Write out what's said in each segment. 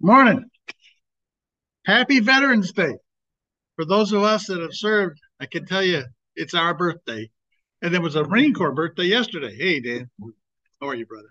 Morning. Happy Veterans Day. For those of us that have served, I can tell you it's our birthday. And it was a Marine Corps birthday yesterday. Hey, Dan. How are you, brother?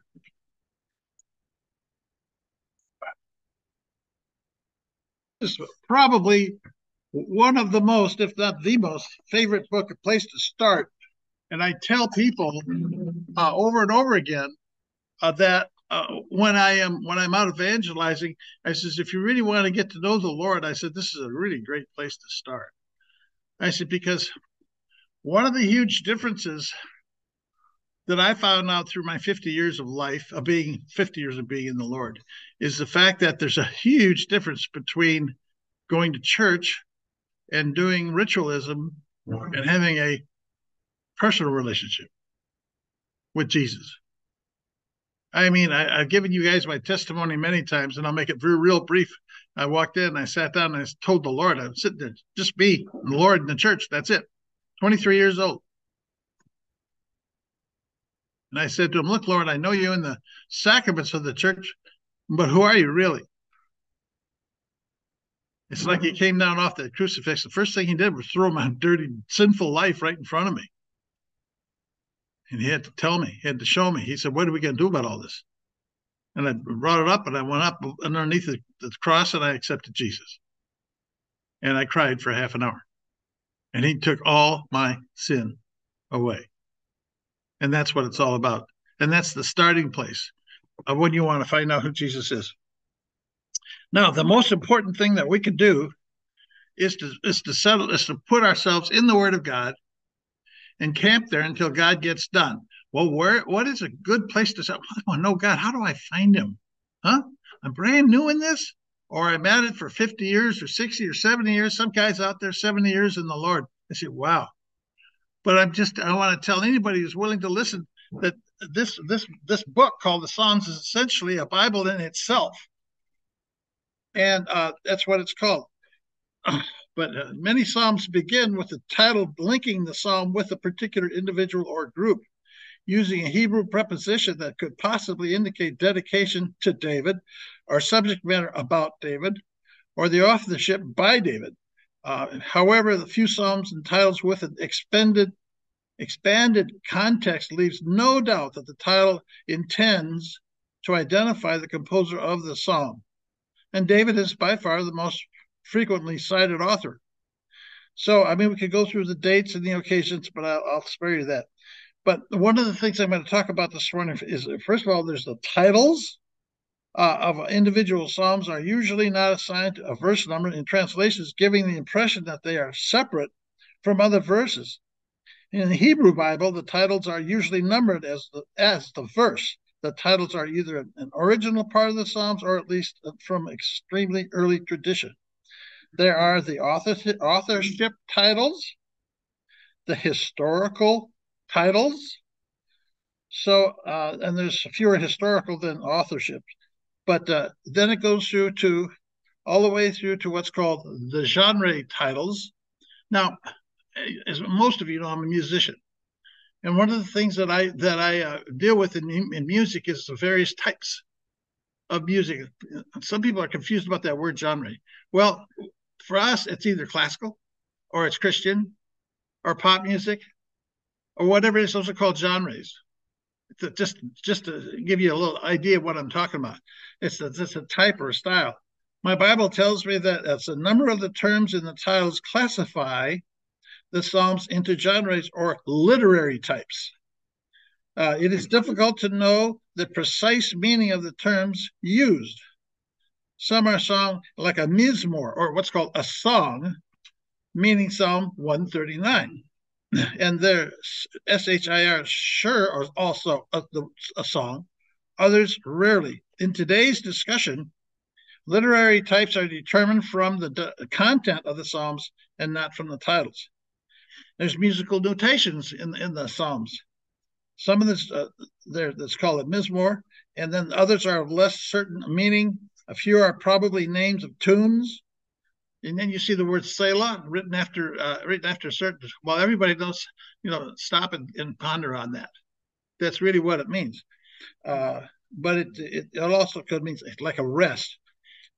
This is probably one of the most, if not the most, favorite book, a place to start. And I tell people over and over again that when I'm out evangelizing, I says, if you really want to get to know the Lord, I said, this is a really great place to start. I said, because one of the huge differences that I found out through my 50 years of life, of being 50 years of being in the Lord, is the fact that there's a huge difference between going to church and doing ritualism and having a personal relationship with Jesus. I mean, I've given you guys my testimony many times, and I'll make it very real brief. I walked in, I sat down, and I told the Lord, I'm sitting there, just me, the Lord, and the church. That's it. 23 years old. And I said to him, look, Lord, I know you in the sacraments of the church, but who are you really? It's like he came down off that crucifix. The first thing he did was throw my dirty, sinful life right in front of me. And he had to tell me, he had to show me. He said, what are we going to do about all this? And I brought it up and I went up underneath the cross and I accepted Jesus. And I cried for half an hour. And he took all my sin away. And that's what it's all about. And that's the starting place of when you want to find out who Jesus is. Now, the most important thing that we can do is to put ourselves in the Word of God and camp there until God gets done. Well, what is a good place to say, I want to know God, how do I find him? Huh? I'm brand new in this, or I'm at it for 50 years or 60 or 70 years. Some guys out there 70 years in the Lord. I say, wow. But I want to tell anybody who's willing to listen that this book called the Psalms is essentially a Bible in itself. And that's what it's called. But many psalms begin with the title linking the psalm with a particular individual or group, using a Hebrew preposition that could possibly indicate dedication to David, or subject matter about David, or the authorship by David. However, the few psalms and titles with an expanded context leaves no doubt that the title intends to identify the composer of the psalm. And David is by far the most frequently cited author. So, I mean, we could go through the dates and the occasions, but I'll spare you that. But one of the things I'm going to talk about this morning is, first of all, there's the titles of individual psalms are usually not assigned a verse number in translations, giving the impression that they are separate from other verses. In the Hebrew Bible, the titles are usually numbered as the verse. The titles are either an original part of the Psalms or at least from extremely early tradition. There are the authorship titles, the historical titles. So, and there's fewer historical than authorship. But then it goes through to all the way through to what's called the genre titles. Now, as most of you know, I'm a musician. And one of the things that I deal with in music is the various types of music. Some people are confused about that word genre. Well, for us, it's either classical or it's Christian or pop music or whatever it is. Those are called genres. Just to give you a little idea of what I'm talking about. It's a type or a style. My Bible tells me that as a number of the terms in the titles classify the Psalms into genres or literary types. It is difficult to know the precise meaning of the terms used. Some are sung like a mizmor, or what's called a song, meaning Psalm 139. And their shir sure are also a song, others rarely. In today's discussion, literary types are determined from the content of the Psalms and not from the titles. There's musical notations in the Psalms. Some of this, let's call it Mizmor, and then others are of less certain meaning. A few are probably names of tunes. And then you see the word Selah written after certain. Well, everybody knows, stop and ponder on that. That's really what it means. But it also could mean like a rest.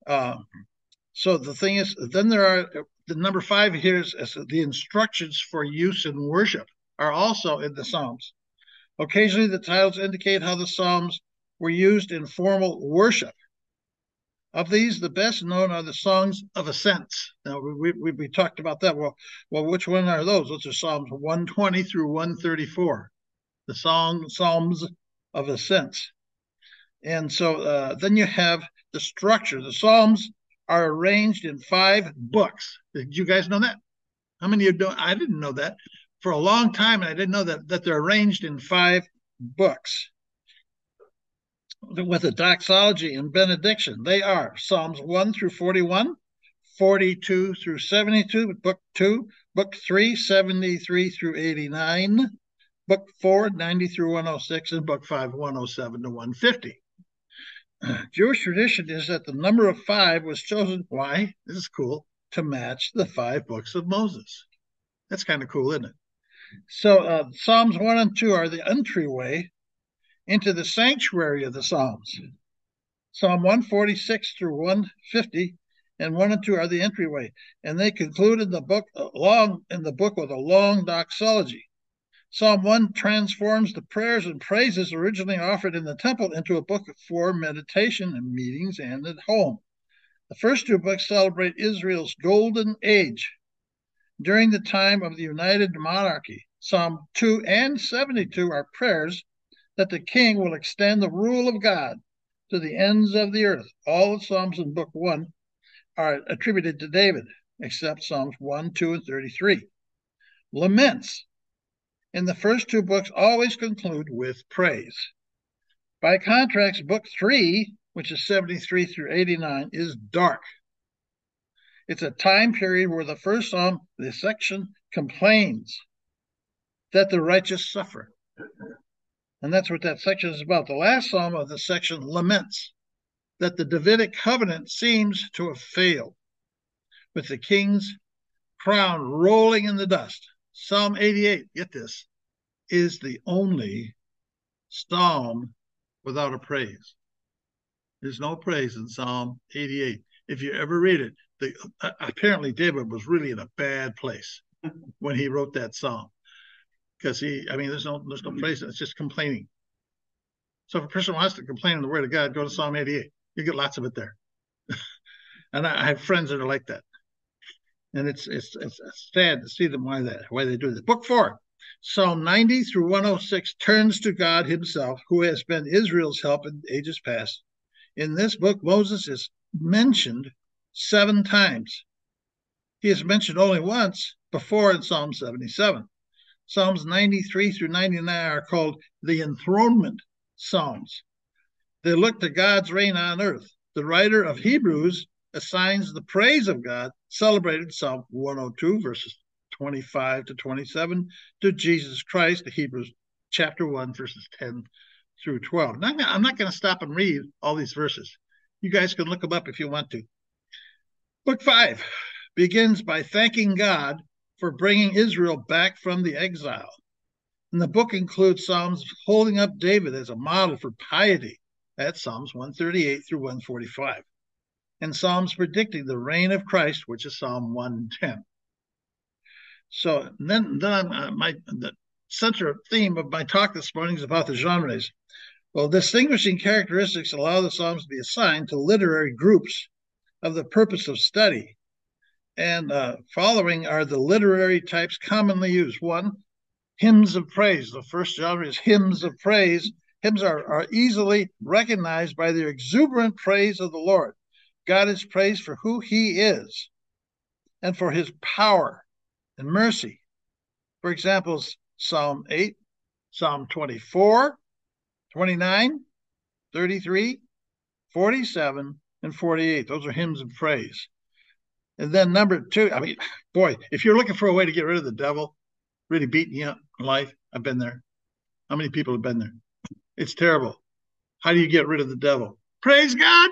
So the thing is, then there are the number 5 here is the instructions for use in worship are also in the Psalms. Occasionally, the titles indicate how the Psalms were used in formal worship. Of these, the best known are the songs of ascents. Now, we talked about that. Well, which one are those? Those are Psalms 120 through 134, the Psalms of ascents. And so then you have the structure. The Psalms are arranged in 5 books. Did you guys know that? How many of you don't? I didn't know that. For a long time, and I didn't know that they're arranged in 5 books with a doxology and benediction. They are Psalms 1 through 41, 42 through 72, book 2, book 3, 73 through 89, book 4, 90 through 106, and book 5, 107 to 150. Jewish tradition is that the number of 5 was chosen. Why? This is cool. To match the 5 books of Moses. That's kind of cool, isn't it? So Psalms 1 and 2 are the entryway into the sanctuary of the Psalms. Psalm 146 through 150 and 1 and 2 are the entryway, and they conclude in the book with a long doxology. Psalm 1 transforms the prayers and praises originally offered in the temple into a book for meditation and meetings and at home. The first 2 books celebrate Israel's golden age during the time of the united monarchy. Psalm 2 and 72 are prayers that the king will extend the rule of God to the ends of the earth. All the Psalms in book 1 are attributed to David, except Psalms 1, 2, and 33. Laments in the first 2 books always conclude with praise. By contrast, book 3, which is 73 through 89, is dark. It's a time period where the first psalm, the section, complains that the righteous suffer. And that's what that section is about. The last psalm of the section laments that the Davidic covenant seems to have failed, with the king's crown rolling in the dust. Psalm 88, get this, is the only psalm without a praise. There's no praise in Psalm 88. If you ever read it, apparently David was really in a bad place when he wrote that psalm, because there's no praise. It's just complaining. So if a person wants to complain in the Word of God, go to Psalm 88. You get lots of it there. And I have friends that are like that, and it's sad to see them why they do this. Book 4, Psalm 90 through 106 turns to God Himself, who has been Israel's help in ages past. In this book, Moses is mentioned 7 times. He is mentioned only once before in Psalm 77. Psalms 93 through 99 are called the enthronement Psalms. They look to God's reign on earth. The writer of Hebrews assigns the praise of God, celebrated Psalm 102, verses 25 to 27, to Jesus Christ, Hebrews chapter 1, verses 10 through 12. Now, I'm not going to stop and read all these verses. You guys can look them up if you want to. Book 5 begins by thanking God for bringing Israel back from the exile. And the book includes Psalms holding up David as a model for piety. That's Psalms 138 through 145. And Psalms predicting the reign of Christ, which is Psalm 110. So then the central theme of my talk this morning is about the genres. Well, distinguishing characteristics allow the Psalms to be assigned to literary groups of the purpose of study. And following are the literary types commonly used. 1, hymns of praise. The first genre is hymns of praise. Hymns are easily recognized by their exuberant praise of the Lord. God is praised for who He is and for His power and mercy. For example, Psalm 8, Psalm 24, 29, 33, 47, and 48. Those are hymns of praise. And then number 2, if you're looking for a way to get rid of the devil, really beating you up in life, I've been there. How many people have been there? It's terrible. How do you get rid of the devil? Praise God.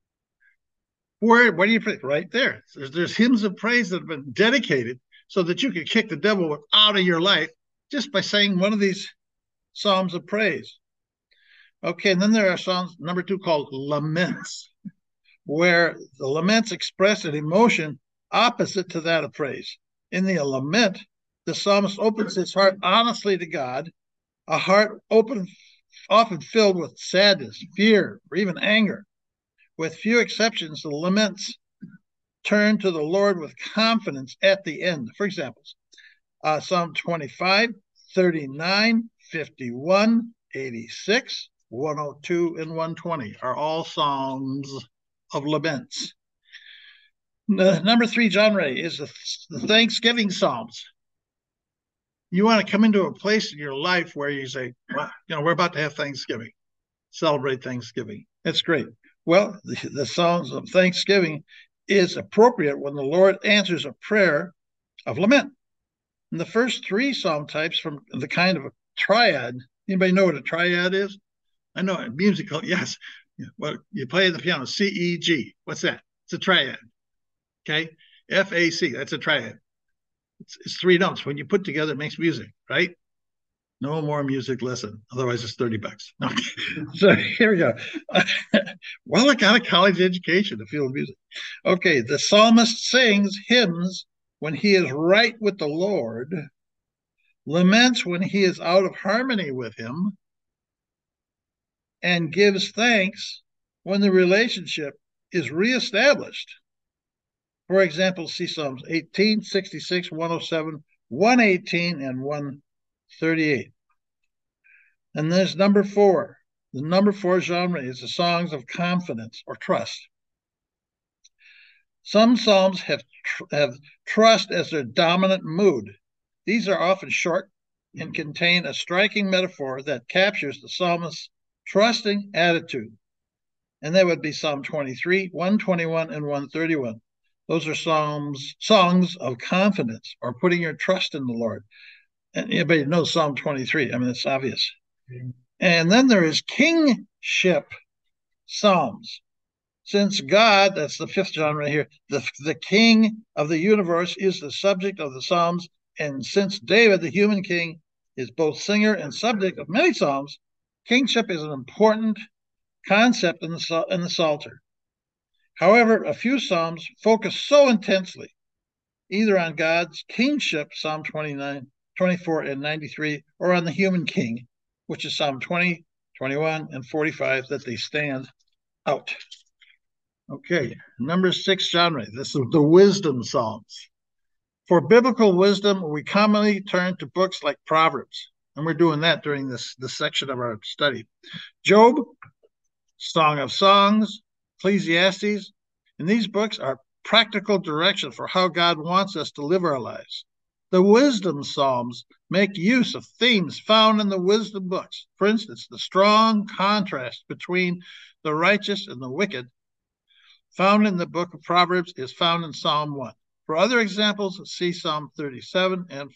Where do you pray? Right there. There's hymns of praise that have been dedicated so that you can kick the devil out of your life just by saying one of these psalms of praise. Okay, and then there are Psalms number 2 called laments. where the laments express an emotion opposite to that of praise. In the lament, the psalmist opens his heart honestly to God, a heart often filled with sadness, fear, or even anger. With few exceptions, the laments turn to the Lord with confidence at the end. For example, Psalm 25, 39, 51, 86, 102, and 120 are all psalms of laments. The number 3 genre is the Thanksgiving Psalms. You want to come into a place in your life where you say, well, we're about to have Thanksgiving, celebrate Thanksgiving. That's great. Well, the Psalms of Thanksgiving is appropriate when the Lord answers a prayer of lament. And the first 3 psalm types from the kind of a triad. Anybody know what a triad is? I know musical, yes. Well, you play the piano, C, E, G. What's that? It's a triad. Okay. F, A, C. That's a triad. It's 3 notes. When you put together, it makes music, right? No more music lesson. Otherwise, it's $30. Okay. So here we go. Well, I got a college education to feel music. Okay. The psalmist sings hymns when he is right with the Lord, laments when he is out of harmony with him, and gives thanks when the relationship is reestablished. For example, see Psalms 18, 66, 107, 118, and 138. And there's number 4. The number 4 genre is the songs of confidence or trust. Some psalms have trust as their dominant mood. These are often short and contain a striking metaphor that captures the psalmist's trusting attitude. And that would be Psalm 23, 121, and 131. Those are songs of confidence or putting your trust in the Lord. And anybody knows Psalm 23. I mean, it's obvious. And then there is kingship psalms. Since God, that's the 5th genre here, the king of the universe is the subject of the psalms. And since David, the human king, is both singer and subject of many psalms, kingship is an important concept in the Psalter. However, a few psalms focus so intensely either on God's kingship, Psalm 29, 24, and 93, or on the human king, which is Psalm 20, 21, and 45, that they stand out. Okay, number 6 genre. This is the wisdom psalms. For biblical wisdom, we commonly turn to books like Proverbs, and we're doing that during this section of our study. Job, Song of Songs, Ecclesiastes, and these books are practical direction for how God wants us to live our lives. The wisdom psalms make use of themes found in the wisdom books. For instance, the strong contrast between the righteous and the wicked found in the book of Proverbs is found in Psalm 1. For other examples, see Psalm 37 and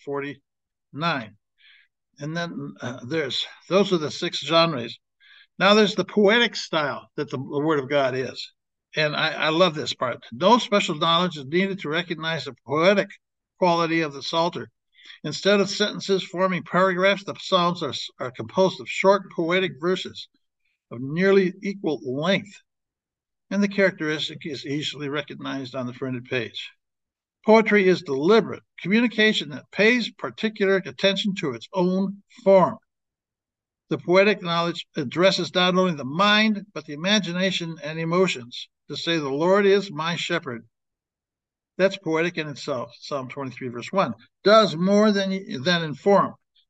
49. And then those are the 6 genres. Now there's the poetic style that the Word of God is. And I love this part. No special knowledge is needed to recognize the poetic quality of the Psalter. Instead of sentences forming paragraphs, the Psalms are composed of short poetic verses of nearly equal length. And the characteristic is easily recognized on the printed page. Poetry is deliberate communication that pays particular attention to its own form. The poetic knowledge addresses not only the mind, but the imagination and emotions. To say, the Lord is my shepherd, that's poetic in itself. Psalm 23, verse 1, does more than inform.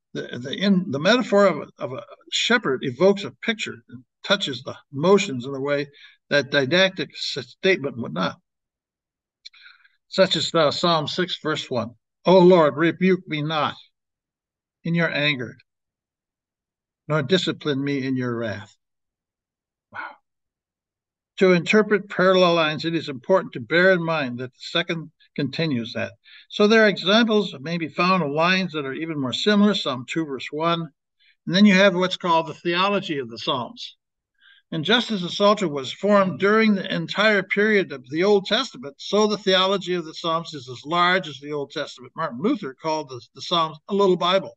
The metaphor of a shepherd evokes a picture and touches the emotions in a way that didactic statement would not. Such as Psalm 6, verse 1. O Lord, rebuke me not in your anger, nor discipline me in your wrath. Wow. To interpret parallel lines, it is important to bear in mind that the second continues that. So there are examples that may be found of lines that are even more similar, Psalm 2, verse 1. And then you have what's called the theology of the Psalms. And just as the Psalter was formed during the entire period of the Old Testament, so the theology of the Psalms is as large as the Old Testament. Martin Luther called the Psalms a little Bible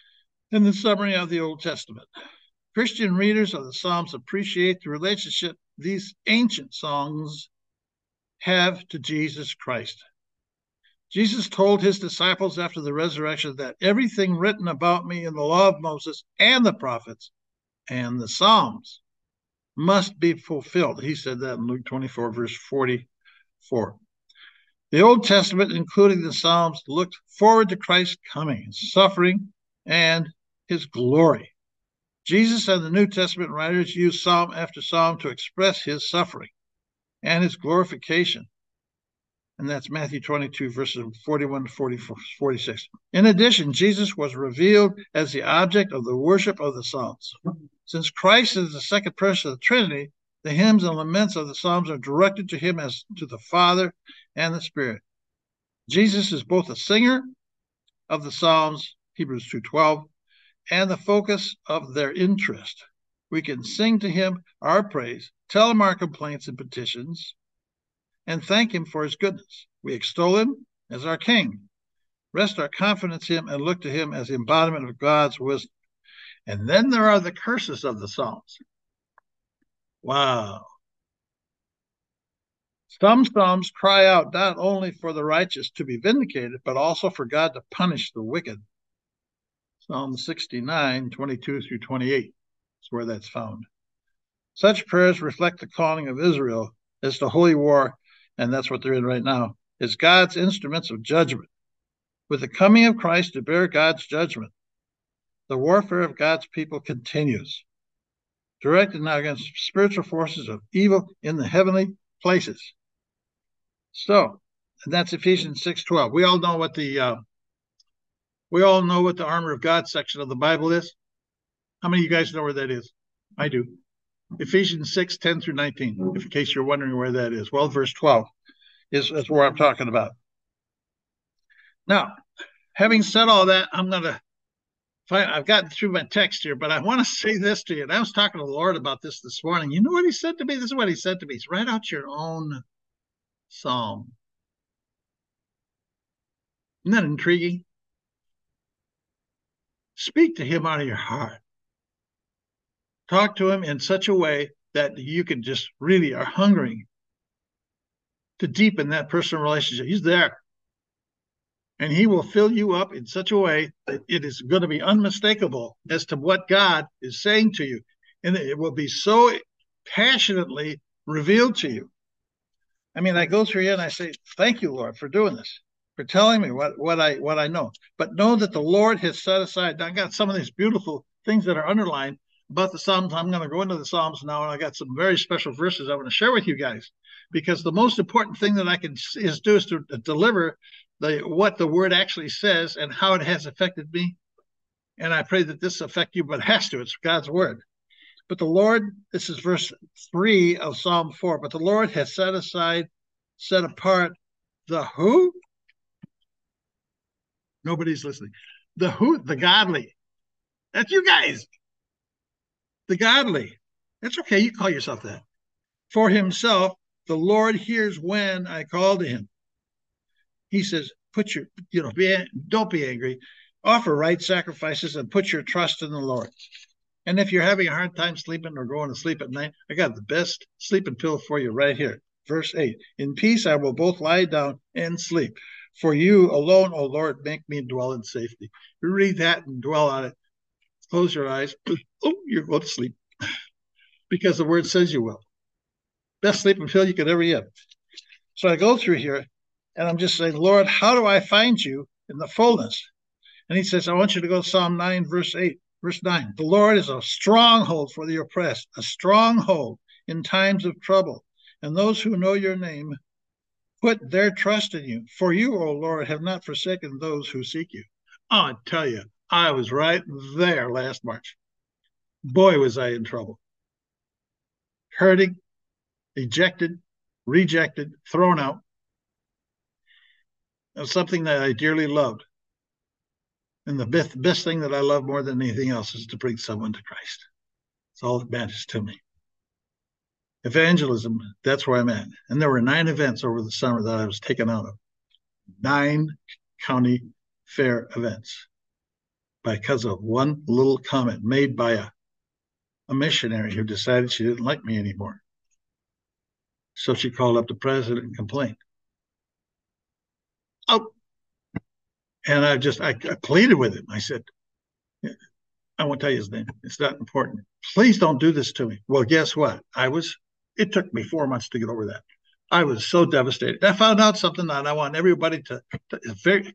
in the summary of the Old Testament. Christian readers of the Psalms appreciate the relationship these ancient songs have to Jesus Christ? Jesus told his disciples after the resurrection that everything written about me in the law of Moses and the prophets and the Psalms must be fulfilled. He said that in Luke 24, verse 44. The Old Testament, including the Psalms, looked forward to Christ's coming, his suffering, and his glory. Jesus and the New Testament writers use psalm after psalm to express his suffering and his glorification. And that's Matthew 22, verses 41 to 46. In addition, Jesus was revealed as the object of the worship of the Psalms. Since Christ is the second person of the Trinity, the hymns and laments of the Psalms are directed to him as to the Father and the Spirit. Jesus is both a singer of the Psalms, Hebrews 2:12, and the focus of their interest. We can sing to him our praise, tell him our complaints and petitions, and thank him for his goodness. We extol him as our king, rest our confidence in him, and look to him as the embodiment of God's wisdom. And then there are the curses of the Psalms. Wow. Some Psalms cry out not only for the righteous to be vindicated, but also for God to punish the wicked. Psalm 69, 22 through 28 is where that's found. Such prayers reflect the calling of Israel as to holy war, and that's what they're in right now, as God's instruments of judgment. With the coming of Christ to bear God's judgment, the warfare of God's people continues, directed now against spiritual forces of evil in the heavenly places. So, and that's Ephesians 6:12. We all know what the armor of God section of the Bible is. How many of you guys know where that is? I do. Ephesians 6:10 through 19, in case you're wondering where that is. Well, verse 12 is where I'm talking about. Now, having said all that, I've gotten through my text here, but I want to say this to you. And I was talking to the Lord about this morning. You know what he said to me? This is what he said to me. He's write out your own psalm. Isn't that intriguing? Speak to him out of your heart. Talk to him in such a way that you can just really are hungering to deepen that personal relationship. He's there. And he will fill you up in such a way that it is going to be unmistakable as to what God is saying to you. And it will be so passionately revealed to you. I mean, I go through here and I say, thank you, Lord, for doing this, for telling me what I know. But know that the Lord has set aside. I got some of these beautiful things that are underlined about the Psalms. I'm going to go into the Psalms now, and I got some very special verses I want to share with you guys, because the most important thing that I can do is to deliver what the word actually says and how it has affected me. And I pray that this affect you, but it has to. It's God's word. But the Lord, this is verse 3 of Psalm 4, but the Lord has set apart the who? Nobody's listening. The who? The godly. That's you guys. The godly. That's okay. You call yourself that. For himself, the Lord hears when I call to him. He says, don't be angry. Offer right sacrifices and put your trust in the Lord. And if you're having a hard time sleeping or going to sleep at night, I got the best sleeping pill for you right here. Verse 8, in peace I will both lie down and sleep. For you alone, O Lord, make me dwell in safety. You read that and dwell on it. Close your eyes. Oh, you're going to sleep. Because the word says you will. Best sleeping pill you could ever get. So I go through here, and I'm just saying, Lord, how do I find you in the fullness? And he says, I want you to go to Psalm 9, verse 8. Verse 9, the Lord is a stronghold for the oppressed, a stronghold in times of trouble. And those who know your name put their trust in you. For you, O Lord, have not forsaken those who seek you. Oh, I tell you, I was right there last March. Boy, was I in trouble. Hurting, ejected, rejected, thrown out of something that I dearly loved. And the best thing that I love more than anything else is to bring someone to Christ. It's all that matters to me. Evangelism, that's where I'm at. And there were 9 events over the summer that I was taken out of. 9 county fair events because of one little comment made by a missionary who decided she didn't like me anymore. So she called up the president and complained. Oh, and I pleaded with him. I said, I won't tell you his name. It's not important. Please don't do this to me. Well, guess what? It took me 4 months to get over that. I was so devastated. I found out something that I want everybody to very,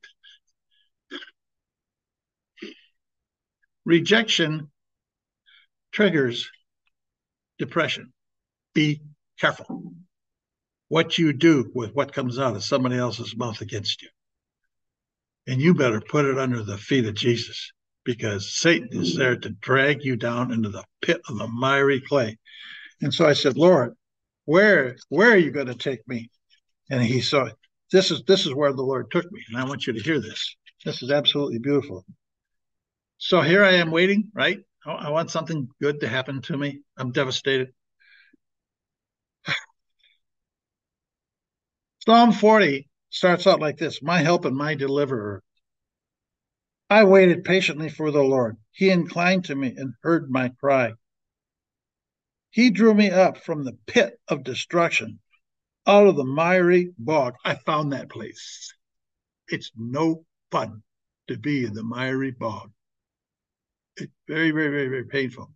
rejection triggers depression. Be careful what you do with what comes out of somebody else's mouth against you. And you better put it under the feet of Jesus, because Satan is there to drag you down into the pit of the miry clay. And so I said, Lord, where are you going to take me? And he saw, this is where the Lord took me. And I want you to hear this. This is absolutely beautiful. So here I am waiting, right? I want something good to happen to me. I'm devastated. Psalm 40 starts out like this: my help and my deliverer. I waited patiently for the Lord. He inclined to me and heard my cry. He drew me up from the pit of destruction, out of the miry bog. I found that place. It's no fun to be in the miry bog. It's very, very, very, very painful.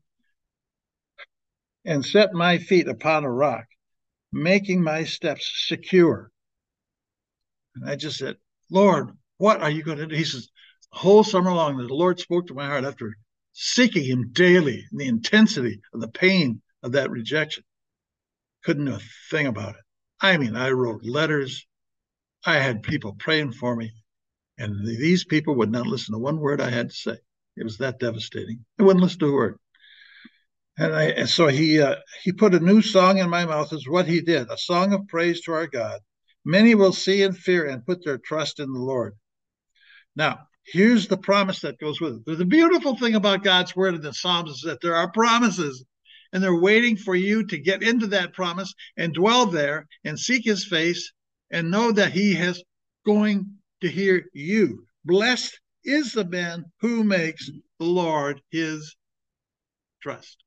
And set my feet upon a rock, making my steps secure. And I just said, Lord, what are you going to do? He says, the whole summer long, the Lord spoke to my heart after seeking him daily in the intensity of the pain of that rejection. Couldn't do a thing about it. I mean, I wrote letters. I had people praying for me. And these people would not listen to one word I had to say. It was that devastating. They wouldn't listen to a word. And so he put a new song in my mouth, is what he did, a song of praise to our God. Many will see and fear and put their trust in the Lord. Now, here's the promise that goes with it. The beautiful thing about God's word in the Psalms is that there are promises, and they're waiting for you to get into that promise and dwell there and seek his face and know that he is going to hear you. Blessed is the man who makes the Lord his trust.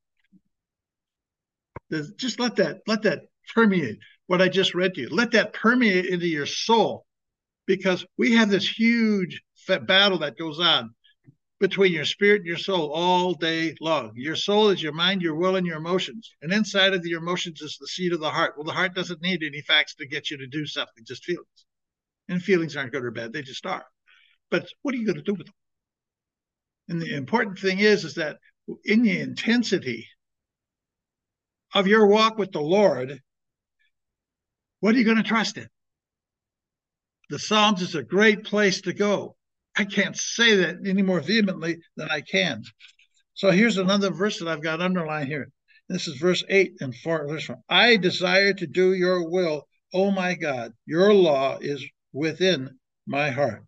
Just let that permeate what I just read to you. Let that permeate into your soul, because we have this huge battle that goes on between your spirit and your soul all day long. Your soul is your mind, your will, and your emotions. And inside of your emotions is the seat of the heart. Well, the heart doesn't need any facts to get you to do something, just feelings. And feelings aren't good or bad, they just are. But what are you going to do with them? And the important thing is that in the intensity of your walk with the Lord, what are you going to trust in? The Psalms is a great place to go. I can't say that any more vehemently than I can. So here's another verse that I've got underlined here. This is verse 8 and 4. Verse 4. I desire to do your will, O my God. Your law is within my heart.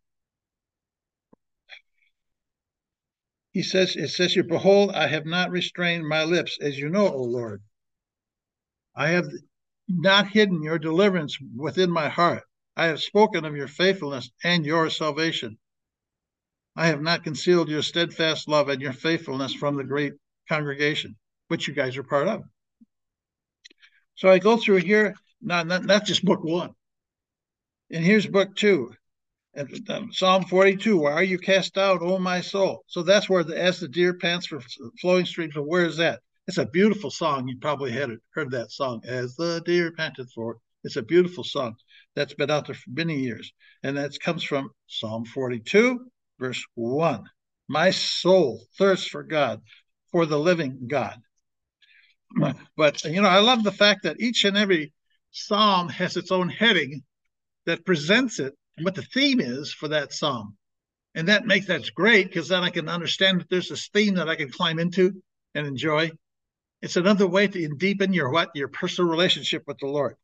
It says here, behold, I have not restrained my lips, as you know, O Lord. I have not hidden your deliverance within my heart. I have spoken of your faithfulness and your salvation. I have not concealed your steadfast love and your faithfulness from the great congregation, which you guys are part of. So I go through here, not just book 1. And here's book 2. Psalm 42, why are you cast out, O my soul? So that's where as the deer pants for flowing streams. But where is that? It's a beautiful song. You probably heard that song, as the deer panteth for. It's a beautiful song that's been out there for many years. And that comes from Psalm 42, verse 1. My soul thirsts for God, for the living God. But, I love the fact that each and every psalm has its own heading that presents it and what the theme is for that psalm. And that's great, because then I can understand that there's this theme that I can climb into and enjoy. It's another way to deepen your personal relationship with the Lord.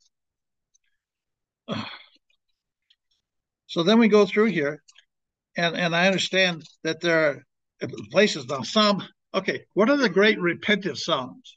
So then we go through here, and I understand that there are places now. What are the great repentive psalms?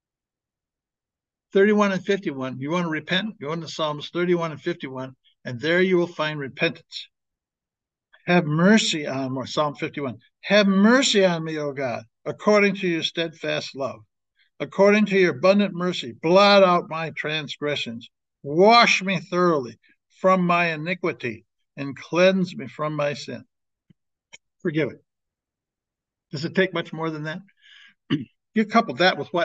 31 and 51. You want to repent? Go into Psalms 31 and 51, and there you will find repentance. Have mercy on me, Psalm 51. Have mercy on me, O God, according to your steadfast love. According to your abundant mercy, blot out my transgressions. Wash me thoroughly from my iniquity and cleanse me from my sin. Forgive it. Does it take much more than that? You couple that with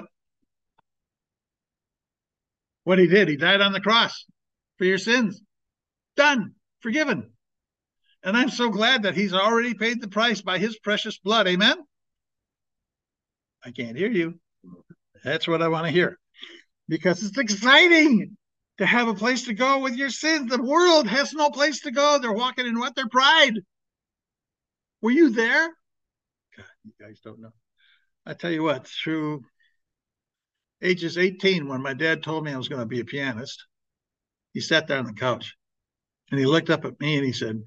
what he did. He died on the cross for your sins. Done. Forgiven. And I'm so glad that he's already paid the price by his precious blood. Amen? I can't hear you. That's what I want to hear. Because it's exciting to have a place to go with your sins. The world has no place to go. They're walking in what? Their pride. Were you there? God, you guys don't know. I tell you what, through ages 18, when my dad told me I was going to be a pianist, he sat there on the couch and he looked up at me and he said,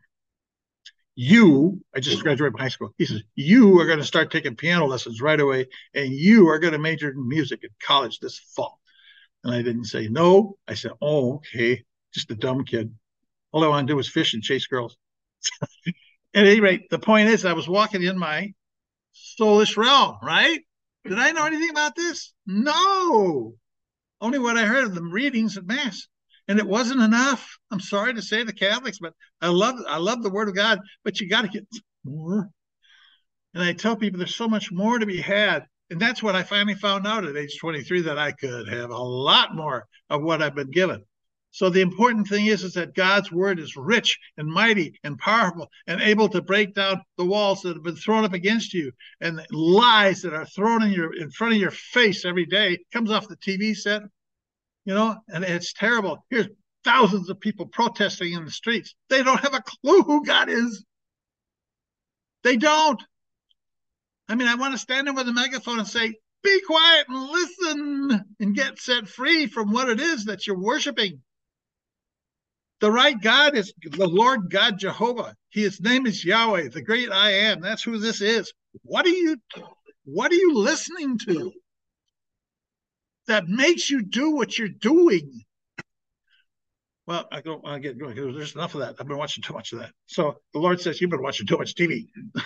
I just graduated from high school. He says, you are going to start taking piano lessons right away, and you are going to major in music at college this fall. And I didn't say no. I said, oh, okay. Just a dumb kid. All I want to do was fish and chase girls. At any rate, the point is I was walking in my soulish realm, right? Did I know anything about this? No. Only what I heard of the readings at Mass. And it wasn't enough. I'm sorry to say the Catholics, but I love the Word of God, but you got to get more. And I tell people there's so much more to be had. And that's what I finally found out at age 23, that I could have a lot more of what I've been given. So the important thing is that God's word is rich and mighty and powerful and able to break down the walls that have been thrown up against you and the lies that are thrown in front of your face every day. It comes off the TV set, and it's terrible. Here's thousands of people protesting in the streets. They don't have a clue who God is. They don't. I mean, I want to stand there with a megaphone and say, be quiet and listen and get set free from what it is that you're worshiping. The right God is the Lord God Jehovah. His name is Yahweh, the great I am. That's who this is. What are you listening to that makes you do what you're doing? Well, I don't want to get going because there's enough of that. I've been watching too much of that. So the Lord says, you've been watching too much TV.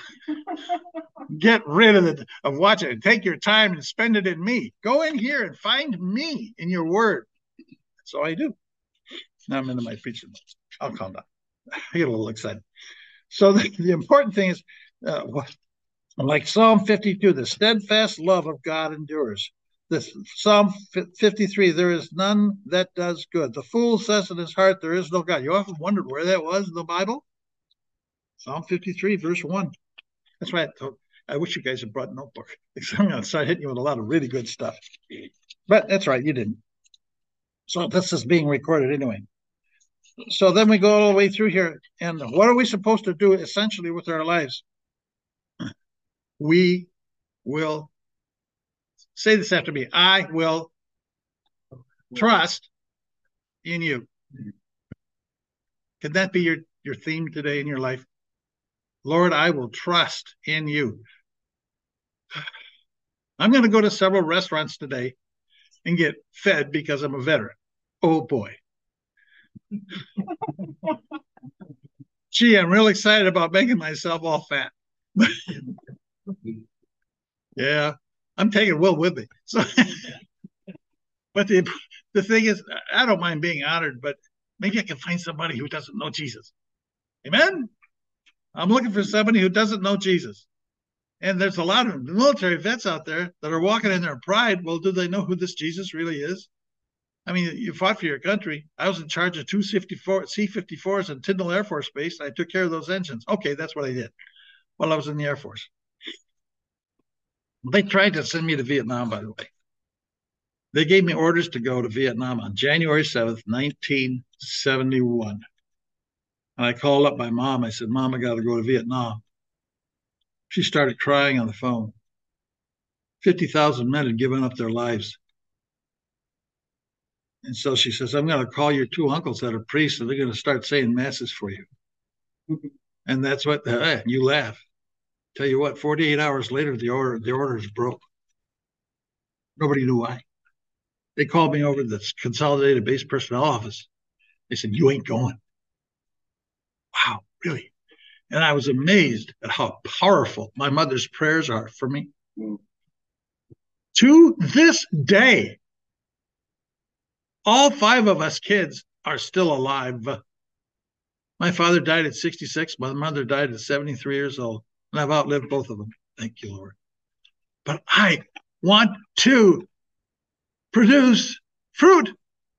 Get rid of watching it. Take your time and spend it in me. Go in here and find me in your word. That's all I do. Now I'm into my preaching. I'll calm down. I get a little excited. So the important thing is, like Psalm 52, the steadfast love of God endures. This Psalm 53, there is none that does good. The fool says in his heart, there is no God. You often wondered where that was in the Bible? Psalm 53, verse 1. That's why I wish you guys had brought a notebook. I'm going to start hitting you with a lot of really good stuff. But that's right, you didn't. So this is being recorded anyway. So then we go all the way through here. And what are we supposed to do essentially with our lives? We will, say this after me, I will trust in you. Can that be your theme today in your life? Lord, I will trust in you. I'm going to go to several restaurants today and get fed because I'm a veteran. Oh boy. Gee, I'm real excited about making myself all fat. Yeah, I'm taking Will with me. So, but the thing is, I don't mind being honored, but maybe I can find somebody who doesn't know Jesus. Amen? I'm looking for somebody who doesn't know Jesus. And there's a lot of military vets out there that are walking in their pride. Well, do they know who this Jesus really is? I mean, you fought for your country. I was in charge of two C-54s in Tyndall Air Force Base. I took care of those engines. Okay, that's what I did while I was in the Air Force. They tried to send me to Vietnam, by the way. They gave me orders to go to Vietnam on January 7th, 1971. And I called up my mom. I said, Mom, I got to go to Vietnam. She started crying on the phone. 50,000 men had given up their lives. And so she says, I'm going to call your two uncles that are priests, and they're going to start saying masses for you. And that's what, you laugh. Tell you what, 48 hours later, the orders broke. Nobody knew why. They called me over to the Consolidated Base Personnel Office. They said, you ain't going. Wow, really? And I was amazed at how powerful my mother's prayers are for me. To this day, All 5 of us kids are still alive. My father died at 66. My mother died at 73 years old. And I've outlived both of them. Thank you, Lord. But I want to produce fruit.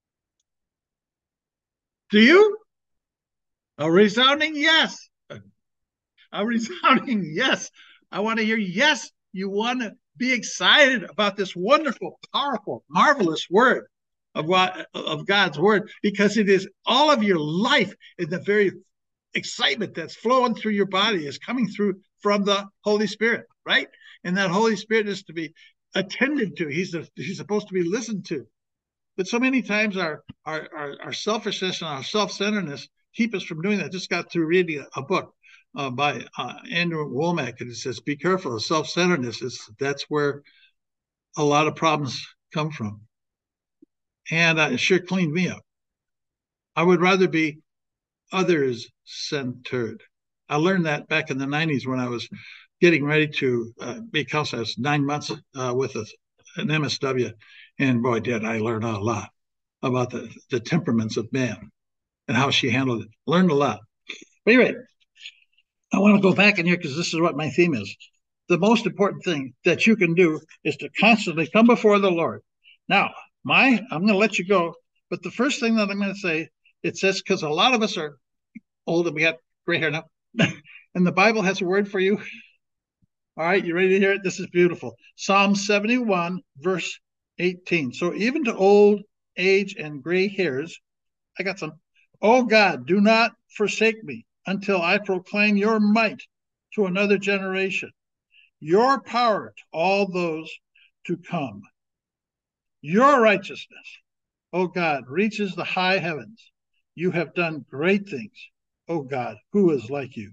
Do you? A resounding yes. A resounding yes. I want to hear yes. You want to be excited about this wonderful, powerful, marvelous word of God's word, because it is all of your life, in the very excitement that's flowing through your body is coming through from the Holy Spirit, right? And that Holy Spirit is to be attended to. He's supposed to be listened to. But so many times our selfishness and our self-centeredness keep us from doing that. Just got through reading a book by Andrew Womack, and it says, "Be careful of self-centeredness. That's where a lot of problems come from." And it sure cleaned me up. I would rather be others-centered. I learned that back in the 90s when I was getting ready to be counselor. I was 9 months with an MSW. And boy, did I learn a lot about the temperaments of man and how she handled it. Learned a lot. But anyway, I want to go back in here because this is what my theme is. The most important thing that you can do is to constantly come before the Lord. Now, I'm going to let you go. But the first thing that I'm going to say, it says, because a lot of us are old and we got gray hair now, and the Bible has a word for you. All right, you ready to hear it? This is beautiful. Psalm 71, verse 18. So even to old age and gray hairs, I got some. Oh God, do not forsake me until I proclaim your might to another generation, your power to all those to come. Your righteousness, oh God, reaches the high heavens. You have done great things. Oh God, who is like you?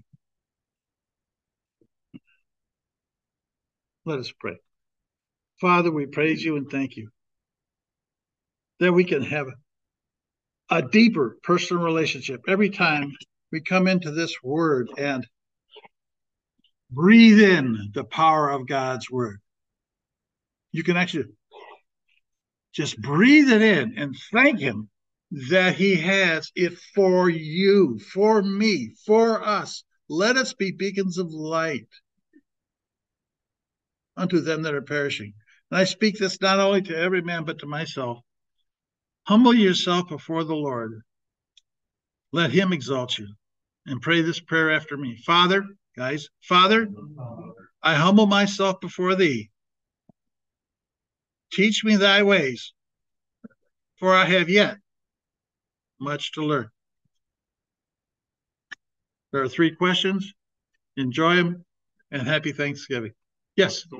Let us pray. Father, we praise you and thank you that we can have a deeper personal relationship every time we come into this word and breathe in the power of God's word. You can actually just breathe it in and thank him that he has it for you, for me, for us. Let us be beacons of light unto them that are perishing. And I speak this not only to every man, but to myself. Humble yourself before the Lord. Let him exalt you. And pray this prayer after me. Father, guys, Father, I humble myself before thee. Teach me thy ways, for I have yet much to learn. There are 3 questions. Enjoy them, and happy Thanksgiving. Yes.